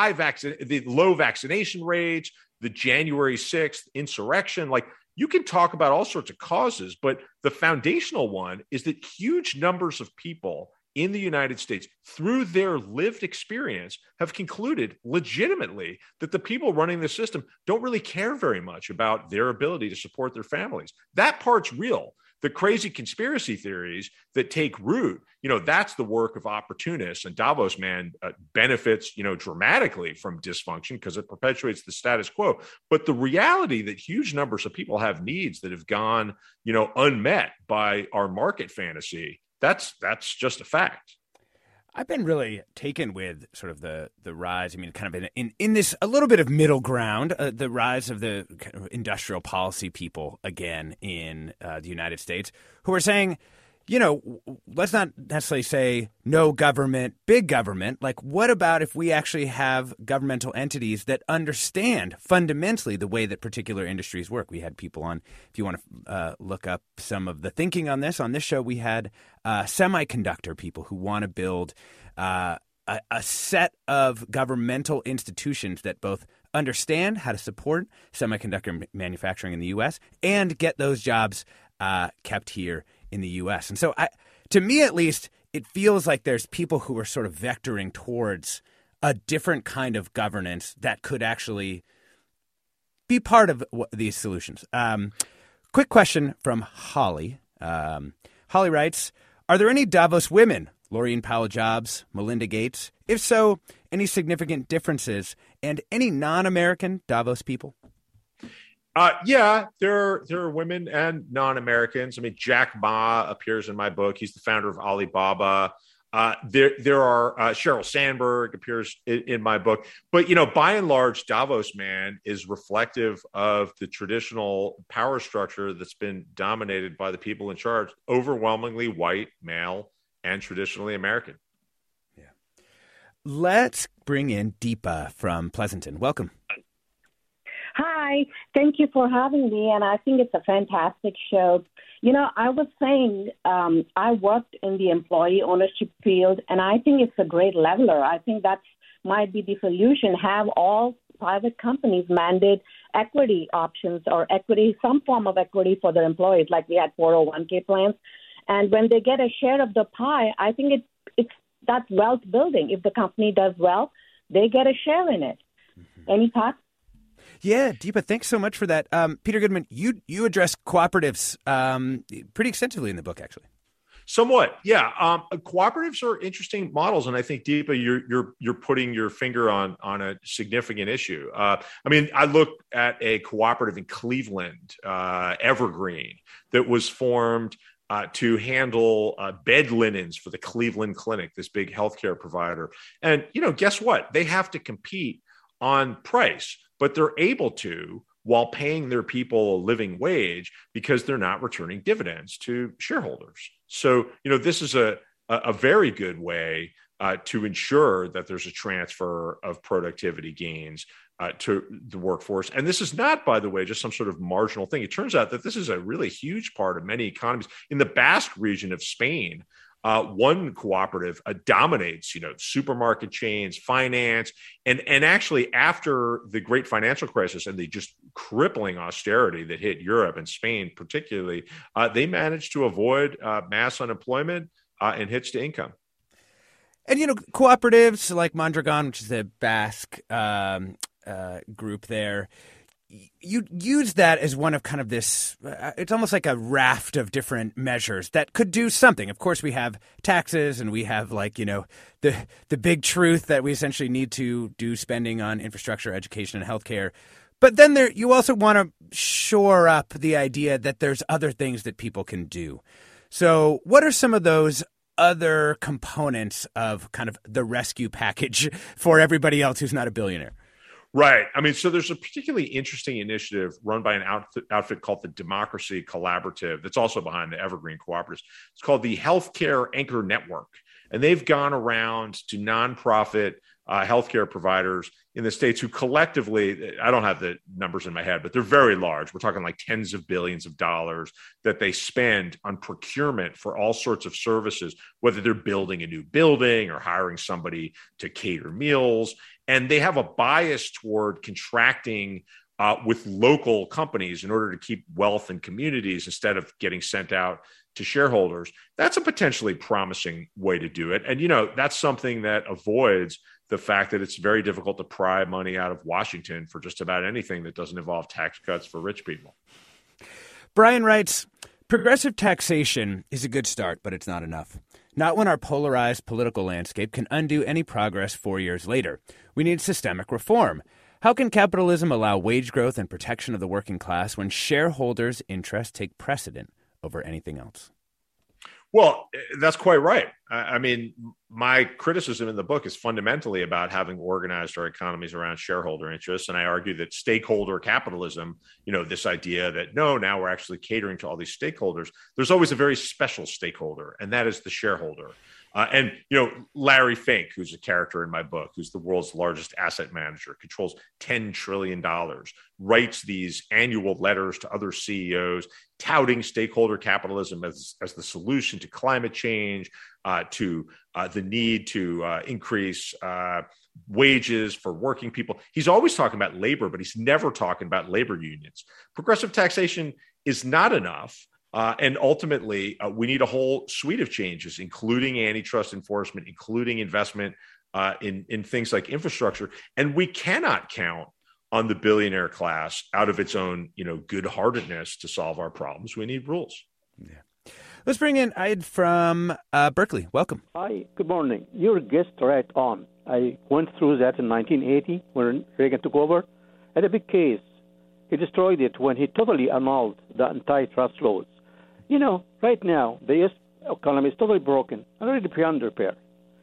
the low vaccination rates, the January 6th insurrection, you can talk about all sorts of causes, but the foundational one is that huge numbers of people in the United States, through their lived experience, have concluded legitimately that the people running the system don't really care very much about their ability to support their families. That part's real. The crazy conspiracy theories that take root, that's the work of opportunists. And Davos Man benefits, dramatically from dysfunction because it perpetuates the status quo. But the reality that huge numbers of people have needs that have gone, unmet by our market fantasy, that's just a fact. I've been really taken with sort of the rise. I mean, kind of in this a little bit of middle ground, the rise of the kind of industrial policy people again in the United States, who are saying, let's not necessarily say no government, big government. Like, what about if we actually have governmental entities that understand fundamentally the way that particular industries work? We had people on, if you want to look up some of the thinking on this show, we had semiconductor people who want to build a set of governmental institutions that both understand how to support semiconductor manufacturing in the U.S. and get those jobs kept here in the U.S. And so, to me at least, it feels like there's people who are sort of vectoring towards a different kind of governance that could actually be part of these solutions. Quick question from Holly. Holly writes, are there any Davos women? Laurene Powell Jobs, Melinda Gates? If so, any significant differences, and any non-American Davos people? Yeah, there are women and non-Americans. I mean, Jack Ma appears in my book. He's the founder of Alibaba. There are Sheryl Sandberg appears in my book. But, by and large, Davos, man, is reflective of the traditional power structure that's been dominated by the people in charge, overwhelmingly white, male, and traditionally American. Yeah. Let's bring in Deepa from Pleasanton. Welcome. Hi, thank you for having me, and I think it's a fantastic show. I was saying I worked in the employee ownership field, and I think it's a great leveler. I think that might be the solution, have all private companies mandate equity options or equity, some form of equity for their employees, like we had 401k plans. And when they get a share of the pie, I think that's wealth building. If the company does well, they get a share in it. Mm-hmm. Any thoughts? Yeah, Deepa, thanks so much for that. Peter Goodman, you address cooperatives pretty extensively in the book, actually. Somewhat, yeah. Cooperatives are interesting models, and I think Deepa, you're putting your finger on a significant issue. I looked at a cooperative in Cleveland, Evergreen, that was formed to handle bed linens for the Cleveland Clinic, this big healthcare provider. And guess what? They have to compete on price, but they're able to while paying their people a living wage because they're not returning dividends to shareholders. So, this is a very good way to ensure that there's a transfer of productivity gains to the workforce. And this is not, by the way, just some sort of marginal thing. It turns out that this is a really huge part of many economies. In the Basque region of Spain, one cooperative dominates, supermarket chains, finance, and actually after the great financial crisis and the just crippling austerity that hit Europe and Spain particularly, they managed to avoid mass unemployment and hits to income. And, cooperatives like Mondragon, which is a Basque group there, you use that as one of kind of this, it's almost like a raft of different measures that could do something. Of course, we have taxes and we have the big truth that we essentially need to do spending on infrastructure, education, and healthcare. But then you also want to shore up the idea that there's other things that people can do. So what are some of those other components of kind of the rescue package for everybody else who's not a billionaire? Right. So there's a particularly interesting initiative run by an outfit called the Democracy Collaborative that's also behind the Evergreen Cooperatives. It's called the Healthcare Anchor Network. And they've gone around to nonprofit healthcare providers in the states who collectively, I don't have the numbers in my head, but they're very large. We're talking like tens of billions of dollars that they spend on procurement for all sorts of services, whether they're building a new building or hiring somebody to cater meals. And they have a bias toward contracting with local companies in order to keep wealth in communities instead of getting sent out to shareholders. That's a potentially promising way to do it. And, that's something that avoids the fact that it's very difficult to pry money out of Washington for just about anything that doesn't involve tax cuts for rich people. Brian writes, progressive taxation is a good start, but it's not enough. Not when our polarized political landscape can undo any progress 4 years later. We need systemic reform. How can capitalism allow wage growth and protection of the working class when shareholders' interests take precedent over anything else? Well, that's quite right. My criticism in the book is fundamentally about having organized our economies around shareholder interests. And I argue that stakeholder capitalism, this idea that now we're actually catering to all these stakeholders. There's always a very special stakeholder, and that is the shareholder. Larry Fink, who's a character in my book, who's the world's largest asset manager, controls $10 trillion, writes these annual letters to other CEOs, touting stakeholder capitalism as the solution to climate change, to the need to increase wages for working people. He's always talking about labor, but he's never talking about labor unions. Progressive taxation is not enough. And ultimately, we need a whole suite of changes, including antitrust enforcement, including investment in things like infrastructure. And we cannot count on the billionaire class out of its own, good-heartedness to solve our problems. We need rules. Yeah. Let's bring in Id from Berkeley. Welcome. Hi, good morning. Your guest right on. I went through that in 1980 when Reagan took over. Had a big case. He destroyed it when he totally annulled the antitrust laws. Right now, the U.S. economy is totally broken, already beyond repair.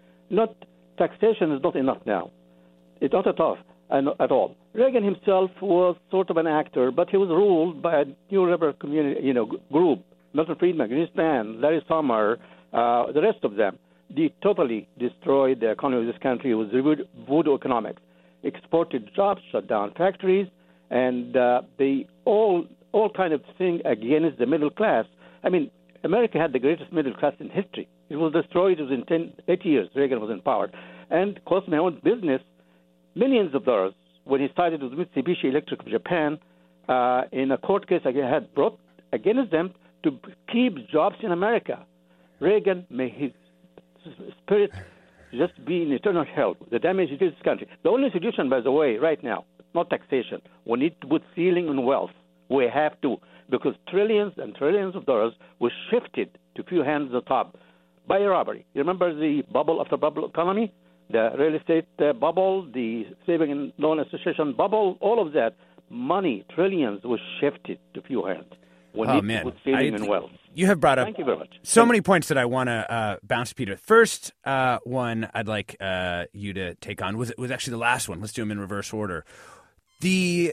Taxation is not enough now. It's not at all. Reagan himself was sort of an actor, but he was ruled by a new liberal community, group. Milton Friedman, Greenspan, Larry Summer, the rest of them. They totally destroyed the economy of this country with voodoo economics. Exported jobs, shut down factories, and they all kind of thing against the middle class. I mean, America had the greatest middle class in history. It was destroyed within 8 years. Reagan was in power. And cost my own business millions of dollars when he started with Mitsubishi Electric of Japan in a court case I had brought against them to keep jobs in America. Reagan, may his spirit just be in eternal hell. The damage he did to this country. The only solution, by the way, right now, not taxation. We need to put ceiling on wealth. We have to, because trillions and trillions of dollars were shifted to few hands at the top by robbery. You remember the bubble after bubble economy? The real estate bubble, the saving and loan association bubble, all of that. Money, trillions, was shifted to few hands. We need to put ceiling on wealth. You have brought up Thank you very much. so many points that I want to bounce, Peter. First one I'd like you to take on was actually the last one. Let's do them in reverse order. The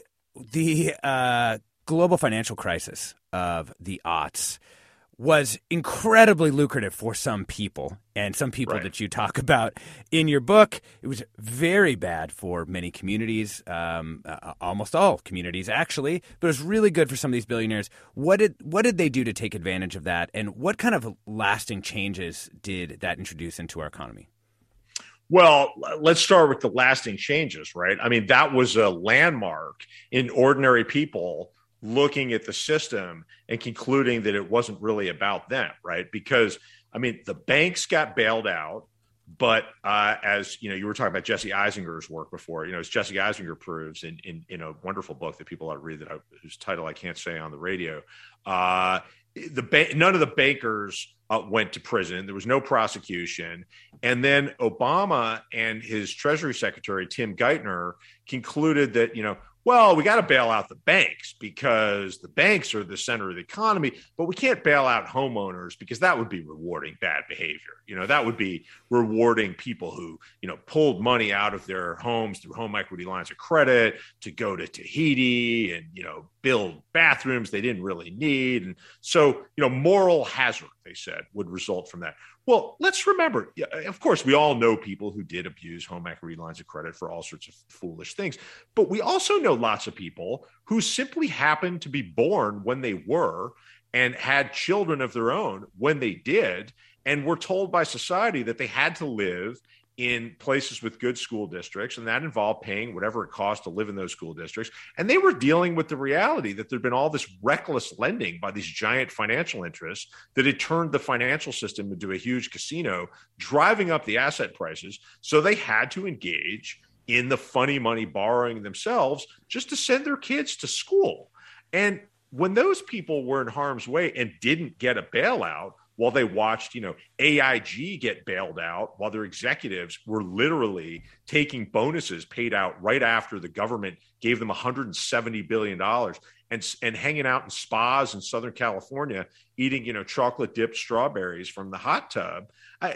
global financial crisis of the aughts was incredibly lucrative for some people, and some people Right. that you talk about in your book. It was very bad for many communities, almost all communities actually, but it was really good for some of these billionaires. What did they do to take advantage of that, and what kind of lasting changes did that introduce into our economy? Well, let's start with the lasting changes, right? I mean, that was a landmark in ordinary people looking at the system and concluding that it wasn't really about them, right? Because, I mean, the banks got bailed out, but as you were talking about Jesse Eisinger's work before, as Jesse Eisinger proves in a wonderful book that people ought to read, whose title I can't say on the radio, none of the bankers went to prison. There was no prosecution. And then Obama and his Treasury Secretary, Tim Geithner, concluded that, we got to bail out the banks because the banks are the center of the economy, but we can't bail out homeowners because that would be rewarding bad behavior. That would be rewarding people who, pulled money out of their homes through home equity lines of credit to go to Tahiti and, build bathrooms they didn't really need. And so, moral hazard, they said, would result from that. Well, let's remember, of course, we all know people who did abuse home equity lines of credit for all sorts of foolish things. But we also know lots of people who simply happened to be born when they were and had children of their own when they did, and were told by society that they had to live in places with good school districts, and that involved paying whatever it cost to live in those school districts. And they were dealing with the reality that there'd been all this reckless lending by these giant financial interests that had turned the financial system into a huge casino, driving up the asset prices. So they had to engage in the funny money borrowing themselves just to send their kids to school. And when those people were in harm's way and didn't get a bailout, while they watched, AIG get bailed out, while their executives were literally taking bonuses paid out right after the government gave them $170 billion and hanging out in spas in Southern California, eating, chocolate dipped strawberries from the hot tub,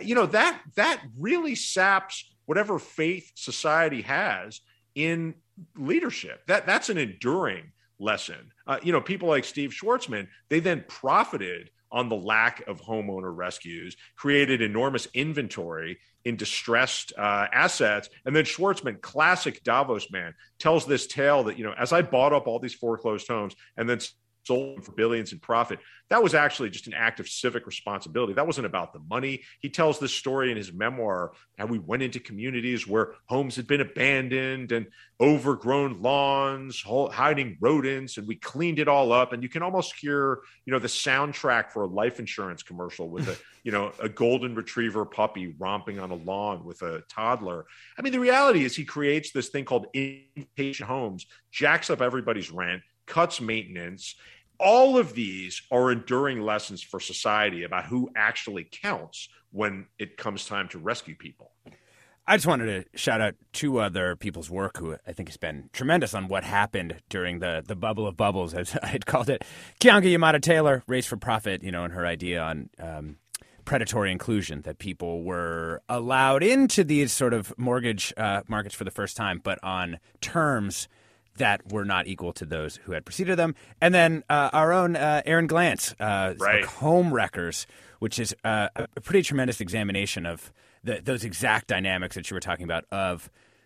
that really saps whatever faith society has in leadership. That's an enduring lesson. People like Steve Schwarzman, they then profited on the lack of homeowner rescues, created enormous inventory in distressed assets. And then Schwarzman, classic Davos man, tells this tale that, as I bought up all these foreclosed homes and then sold them for billions in profit. That was actually just an act of civic responsibility. That wasn't about the money. He tells this story in his memoir, how we went into communities where homes had been abandoned and overgrown lawns, hiding rodents, and we cleaned it all up. And you can almost hear, the soundtrack for a life insurance commercial with a golden retriever puppy romping on a lawn with a toddler. I mean, the reality is he creates this thing called inpatient homes, jacks up everybody's rent, cuts maintenance. All of these are enduring lessons for society about who actually counts when it comes time to rescue people. I just wanted to shout out two other people's work who I think has been tremendous on what happened during the bubble of bubbles, as I had called it. Keeanga-Yamahtta Taylor, Race for Profit, and her idea on predatory inclusion, that people were allowed into these sort of mortgage markets for the first time, but on terms that were not equal to those who had preceded them. And then our own Aaron Glantz, right. Home Wreckers, which is a pretty tremendous examination of those exact dynamics that you were talking about, of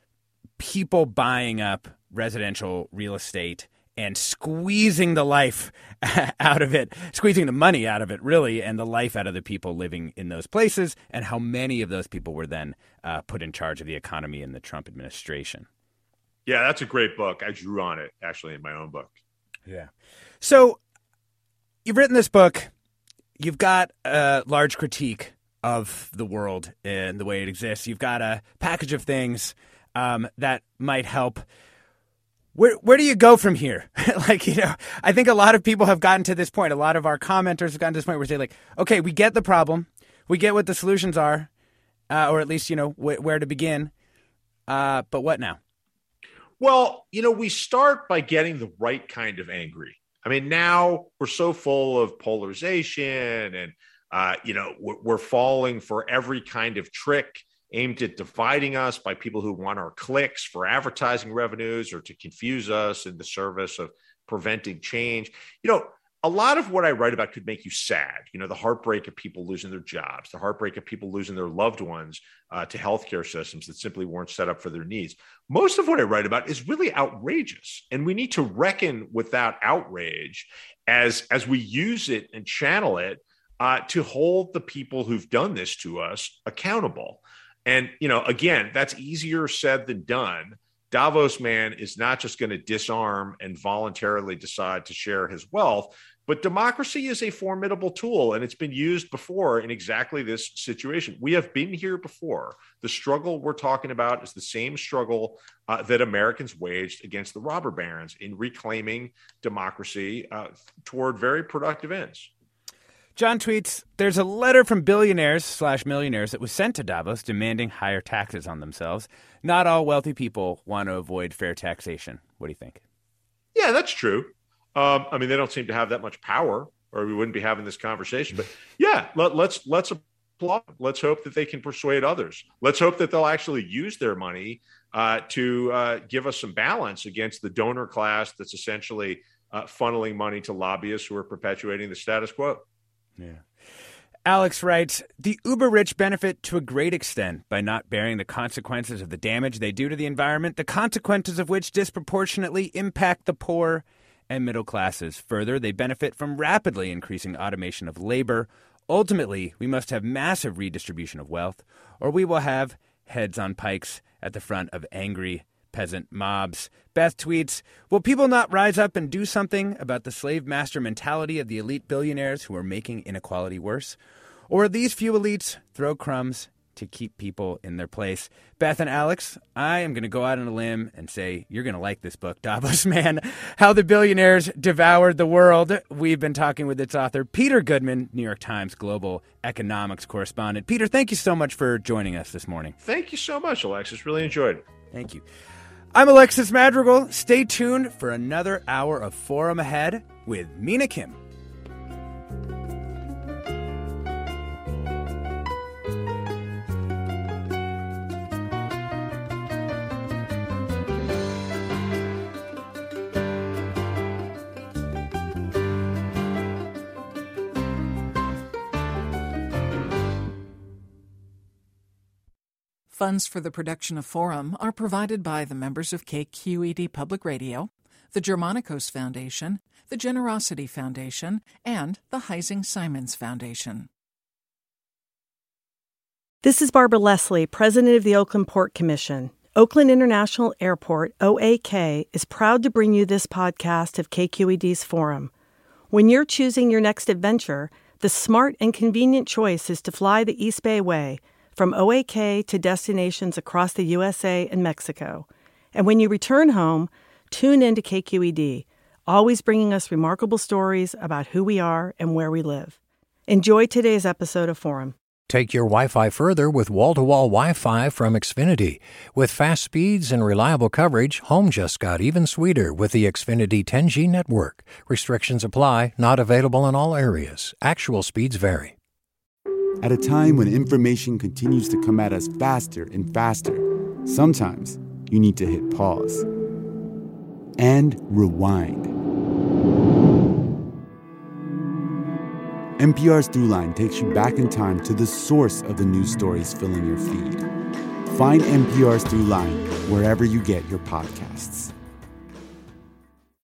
people buying up residential real estate and squeezing the life out of it, squeezing the money out of it, really, and the life out of the people living in those places, and how many of those people were then put in charge of the economy in the Trump administration. Yeah, that's a great book. I drew on it, actually, in my own book. Yeah. So you've written this book. You've got a large critique of the world and the way it exists. You've got a package of things that might help. Where do you go from here? I think a lot of people have gotten to this point. A lot of our commenters have gotten to this point where they say, okay, we get the problem. We get what the solutions are, or at least, where to begin. But what now? Well, we start by getting the right kind of angry. I mean, now we're so full of polarization and, we're falling for every kind of trick aimed at dividing us by people who want our clicks for advertising revenues or to confuse us in the service of preventing change. A lot of what I write about could make you sad. The heartbreak of people losing their jobs, the heartbreak of people losing their loved ones to healthcare systems that simply weren't set up for their needs. Most of what I write about is really outrageous, and we need to reckon with that outrage as we use it and channel it to hold the people who've done this to us accountable. And, again, that's easier said than done. Davos man is not just going to disarm and voluntarily decide to share his wealth, but democracy is a formidable tool, and it's been used before in exactly this situation. We have been here before. The struggle we're talking about is the same struggle that Americans waged against the robber barons in reclaiming democracy toward very productive ends. John tweets, there's a letter from billionaires/millionaires that was sent to Davos demanding higher taxes on themselves. Not all wealthy people want to avoid fair taxation. What do you think? Yeah, that's true. They don't seem to have that much power, or we wouldn't be having this conversation. But yeah, let's applaud. Let's hope that they can persuade others. Let's hope that they'll actually use their money to give us some balance against the donor class that's essentially funneling money to lobbyists who are perpetuating the status quo. Yeah. Alex writes, the uber-rich benefit to a great extent by not bearing the consequences of the damage they do to the environment, the consequences of which disproportionately impact the poor and middle classes. Further, they benefit from rapidly increasing automation of labor. Ultimately, we must have massive redistribution of wealth, or we will have heads on pikes at the front of angry peasant mobs. Beth tweets, will people not rise up and do something about the slave master mentality of the elite billionaires who are making inequality worse? Or will these few elites throw crumbs to keep people in their place? Beth and Alex, I am going to go out on a limb and say you're going to like this book, Davos Man, How the Billionaires Devoured the World. We've been talking with its author, Peter Goodman, New York Times global economics correspondent. Peter, thank you so much for joining us this morning. Thank you so much, Alexis. Really enjoyed it. Thank you. I'm Alexis Madrigal. Stay tuned for another hour of Forum ahead with Mina Kim. Funds for the production of Forum are provided by the members of KQED Public Radio, the Germanicos Foundation, the Generosity Foundation, and the Heising Simons Foundation. This is Barbara Leslie, President of the Oakland Port Commission. Oakland International Airport, OAK, is proud to bring you this podcast of KQED's Forum. When you're choosing your next adventure, the smart and convenient choice is to fly the East Bay Way, from OAK to destinations across the USA and Mexico. And when you return home, tune in to KQED, always bringing us remarkable stories about who we are and where we live. Enjoy today's episode of Forum. Take your Wi-Fi further with wall-to-wall Wi-Fi from Xfinity. With fast speeds and reliable coverage, home just got even sweeter with the Xfinity 10G network. Restrictions apply, not available in all areas. Actual speeds vary. At a time when information continues to come at us faster and faster, sometimes you need to hit pause and rewind. NPR's Throughline takes you back in time to the source of the news stories filling your feed. Find NPR's Throughline wherever you get your podcasts.